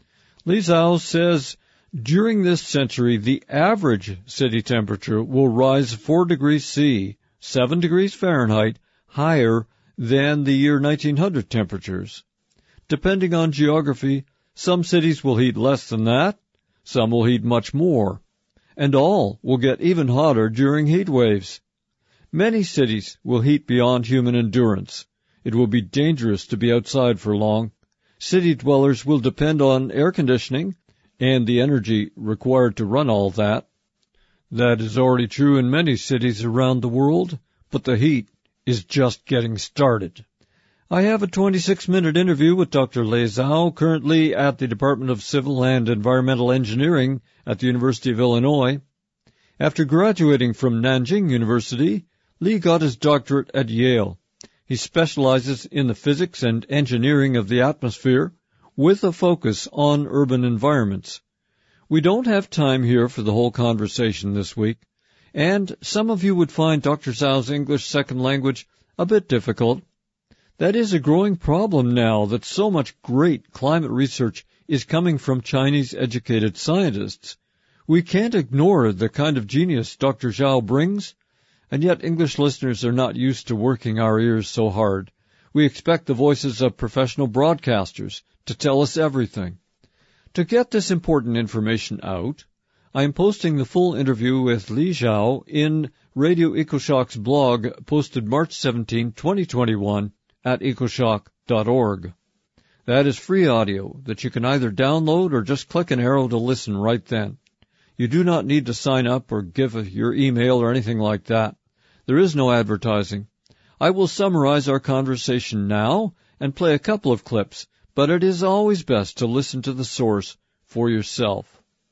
Li Zhao says, during this century, the average city temperature will rise four degrees C, seven degrees Fahrenheit, higher than the year nineteen hundred temperatures. Depending on geography, some cities will heat less than that, some will heat much more, and all will get even hotter during heat waves. Many cities will heat beyond human endurance. It will be dangerous to be outside for long. City dwellers will depend on air conditioning and the energy required to run all that. That is already true in many cities around the world, but the heat is just getting started. I have a twenty-six minute interview with Doctor Li Zhao, currently at the Department of Civil and Environmental Engineering at the University of Illinois. After graduating from Nanjing University, Li got his doctorate at Yale. He specializes in the physics and engineering of the atmosphere, with a focus on urban environments. We don't have time here for the whole conversation this week, and some of you would find Doctor Zhao's English second language a bit difficult. That is a growing problem now that so much great climate research is coming from Chinese-educated scientists. We can't ignore the kind of genius Doctor Zhao brings, and yet English listeners are not used to working our ears so hard. We expect the voices of professional broadcasters to tell us everything. To get this important information out, I am posting the full interview with Li Zhao in Radio EcoShock's blog, posted March seventeenth, twenty twenty-one, at ecoshock dot org. That is free audio that you can either download or just click an arrow to listen right then. You do not need to sign up or give your email or anything like that. There is no advertising. I will summarize our conversation now and play a couple of clips, but it is always best to listen to the source for yourself.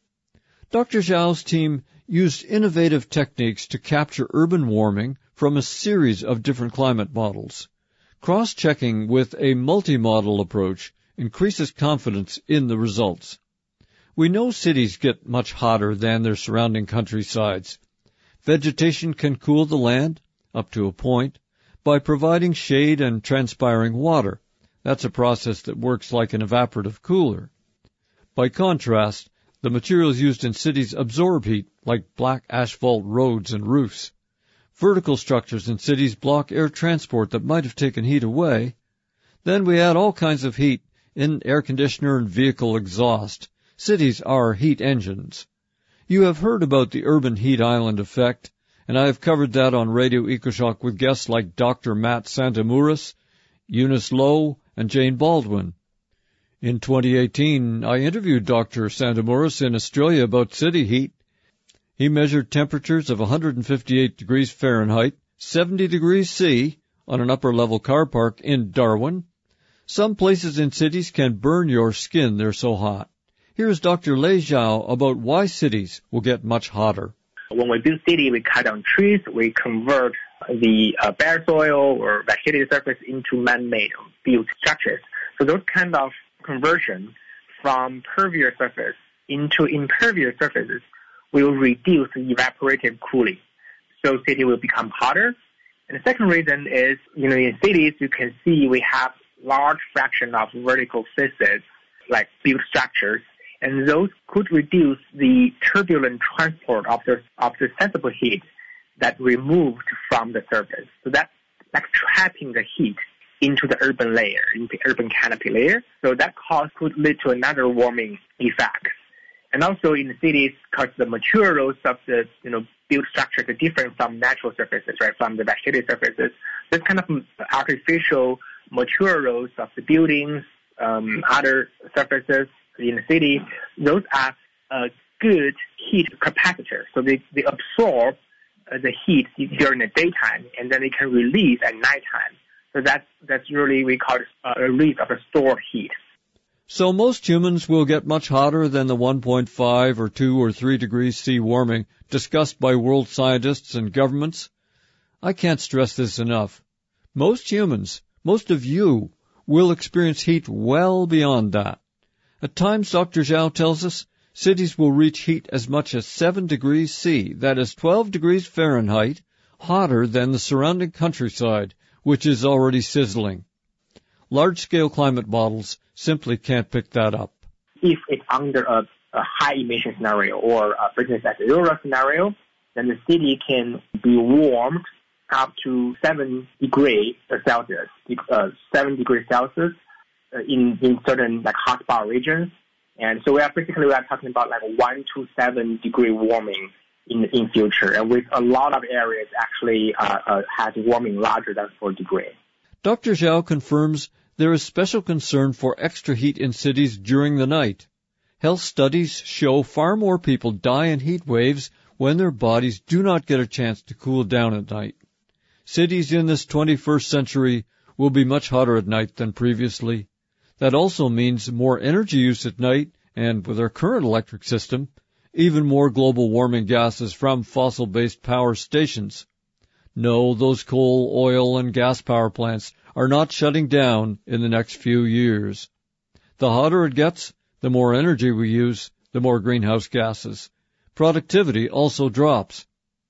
Doctor Zhao's team used innovative techniques to capture urban warming from a series of different climate models. Cross-checking with a multi-model approach increases confidence in the results. We know cities get much hotter than their surrounding countrysides. Vegetation can cool the land, up to a point, by providing shade and transpiring water. That's a process that works like an evaporative cooler. By contrast, the materials used in cities absorb heat, like black asphalt roads and roofs. Vertical structures in cities block air transport that might have taken heat away. Then we add all kinds of heat in air conditioner and vehicle exhaust. Cities are heat engines. You have heard about the urban heat island effect, and I have covered that on Radio EcoShock with guests like Doctor Matt Santamuras, Eunice Lowe, and Jane Baldwin. In twenty eighteen, I interviewed Doctor Santamuras in Australia about city heat. He measured temperatures of one hundred fifty-eight degrees Fahrenheit, seventy degrees C, on an upper-level car park in Darwin. Some places in cities can burn your skin, they're so hot. Here's Doctor Lei Zhao about why cities will get much hotter. When we build city, we cut down trees, we convert the uh, bare soil or vegetated surface into man-made built structures. So those kind of conversion from pervious surface into impervious surfaces will reduce evaporative cooling. So city will become hotter. And the second reason is, you know, in cities, you can see we have large fraction of vertical faces, like built structures, and those could reduce the turbulent transport of the, of the sensible heat that removed from the surface. So that's like trapping the heat into the urban layer, into the urban canopy layer. So that cause could lead to another warming effect. And also in the cities, because the materials of the, you know, built structures are different from natural surfaces, right, from the vegetated surfaces. This kind of artificial materials of the buildings, um, other surfaces in the city, those are a good heat capacitor. So they, they absorb uh, the heat during the daytime, and then they can release at nighttime. So that's, that's really, we call it a release of a stored heat. So most humans will get much hotter than the one point five or two or three degrees C warming discussed by world scientists and governments. I can't stress this enough. Most humans, most of you, will experience heat well beyond that. At times, Doctor Zhao tells us, cities will reach heat as much as seven degrees C, that is twelve degrees Fahrenheit, hotter than the surrounding countryside, which is already sizzling. Large-scale climate models simply can't pick that up. If it's under a, a high emission scenario or a business as usual scenario, then the city can be warmed up to seven degrees Celsius, uh, seven degrees Celsius uh, in, in certain like hotspot regions. And so we are basically we are talking about like one to seven degree warming in in future, and with a lot of areas actually uh, uh, has warming larger than four degrees. Doctor Zhao confirms there is special concern for extra heat in cities during the night. Health studies show far more people die in heat waves when their bodies do not get a chance to cool down at night. Cities in this twenty-first century will be much hotter at night than previously. That also means more energy use at night, and with our current electric system, even more global warming gases from fossil-based power stations. No, those coal, oil, and gas power plants are not shutting down in the next few years. The hotter it gets, the more energy we use, the more greenhouse gases. Productivity also drops.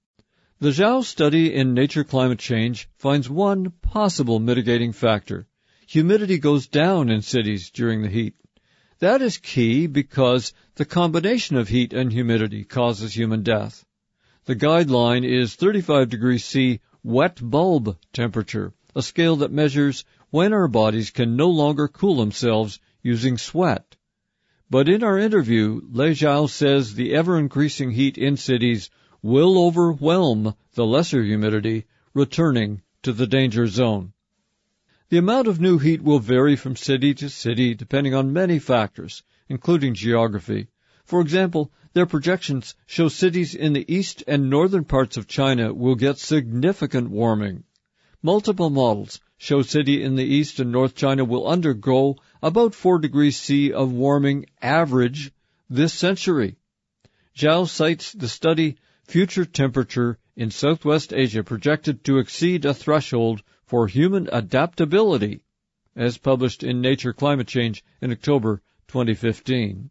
The Zhao study in Nature Climate Change finds one possible mitigating factor. Humidity goes down in cities during the heat. That is key because the combination of heat and humidity causes human death. The guideline is thirty-five degrees C wet bulb temperature, a scale that measures when our bodies can no longer cool themselves using sweat. But in our interview, Lei Zhao says the ever-increasing heat in cities will overwhelm the lesser humidity, returning to the danger zone. The amount of new heat will vary from city to city depending on many factors, including geography. For example, their projections show cities in the east and northern parts of China will get significant warming. Multiple models show cities in the east and north China will undergo about four degrees C of warming average this century. Zhao cites the study Future Temperature in Southwest Asia projected to exceed a threshold for Human Adaptability, as published in Nature Climate Change in October twenty fifteen.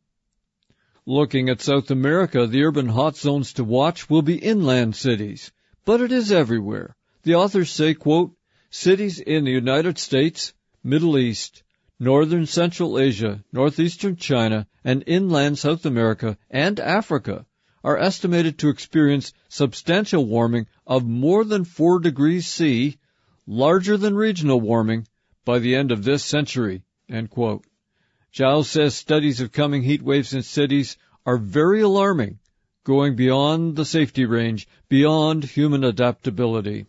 Looking at South America, the urban hot zones to watch will be inland cities, but it is everywhere. The authors say, quote, cities in the United States, Middle East, Northern Central Asia, Northeastern China, and inland South America and Africa are estimated to experience substantial warming of more than four degrees C, larger than regional warming, by the end of this century, end quote. Zhao says studies of coming heat waves in cities are very alarming, going beyond the safety range, beyond human adaptability.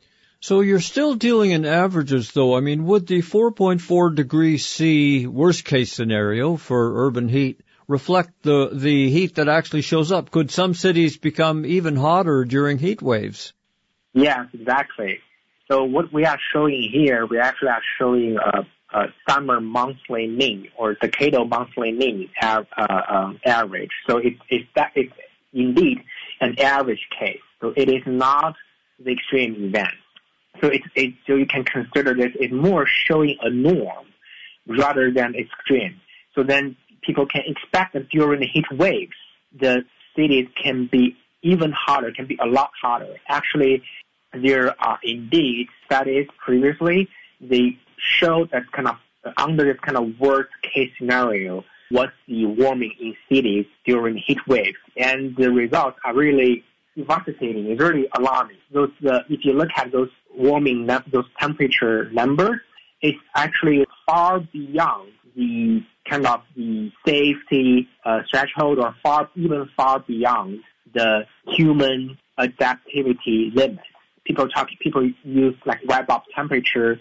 So you're still dealing in averages, though. I mean, would the four point four degrees C worst-case scenario for urban heat reflect the, the heat that actually shows up? Could some cities become even hotter during heat waves? Yes, exactly. So what we are showing here, we actually are showing a, a summer monthly mean or decadal monthly mean uh, uh, average. So it, it's, that, it's indeed an average case. So it is not the extreme event. So it, it so you can consider this as more showing a norm rather than extreme. So then people can expect that during the heat waves, the cities can be even hotter, can be a lot hotter. Actually, there are indeed studies previously, they showed that kind of under this kind of worst case scenario, what's the warming in cities during heat waves. And the results are really devastating. It's really alarming. Those, uh, if you look at those warming, those temperature numbers, it's actually far beyond the kind of the safety uh, threshold, or far, even far beyond the human adaptivity limit. People talk, people use like Webb-up temperature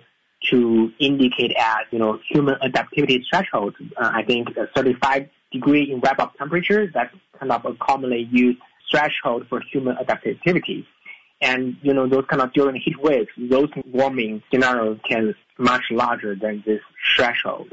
to indicate as, you know, human adaptivity threshold. Uh, I think uh, thirty-five degree in Webb-up temperature, that's kind of a commonly used threshold for human adaptivity. And, you know, those kind of during heat waves, those warming scenarios can be much larger than this threshold.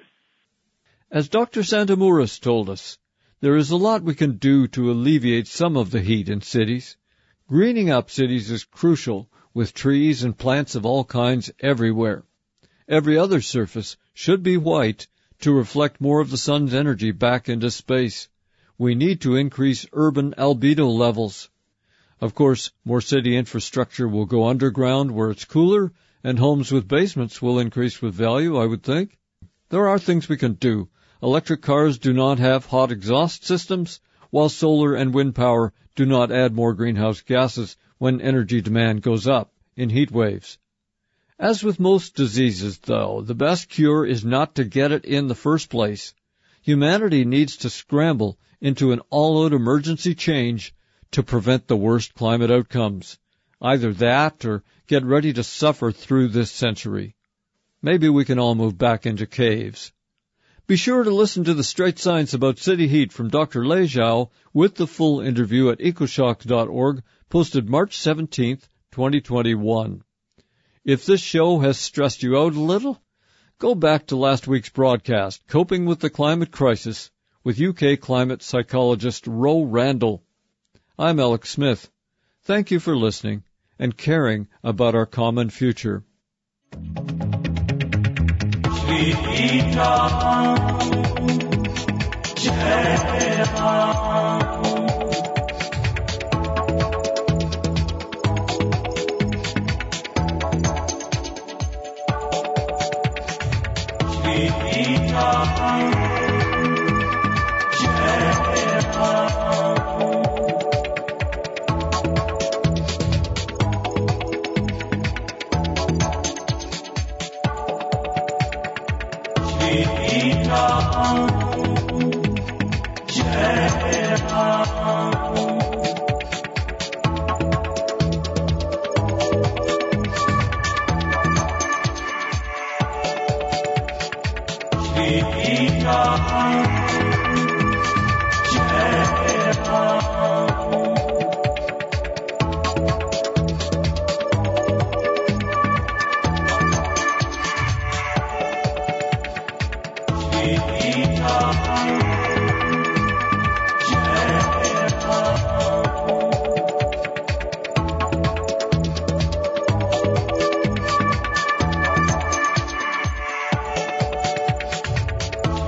As Doctor Santamouris told us, there is a lot we can do to alleviate some of the heat in cities. Greening up cities is crucial, with trees and plants of all kinds everywhere. Every other surface should be white to reflect more of the sun's energy back into space. We need to increase urban albedo levels. Of course, more city infrastructure will go underground where it's cooler, and homes with basements will increase with value, I would think. There are things we can do. Electric cars do not have hot exhaust systems, while solar and wind power do not add more greenhouse gases when energy demand goes up in heat waves. As with most diseases, though, the best cure is not to get it in the first place. Humanity needs to scramble into an all-out emergency change to prevent the worst climate outcomes. Either that or get ready to suffer through this century. Maybe we can all move back into caves. Be sure to listen to the Straight Science About City Heat from Doctor Lei Zhao with the full interview at ecoshock dot org, posted March seventeenth, twenty twenty-one. If this show has stressed you out a little, go back to last week's broadcast, Coping with the Climate Crisis, with U K climate psychologist Ro Randall. I'm Alex Smith. Thank you for listening and caring about our common future.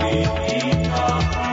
Eco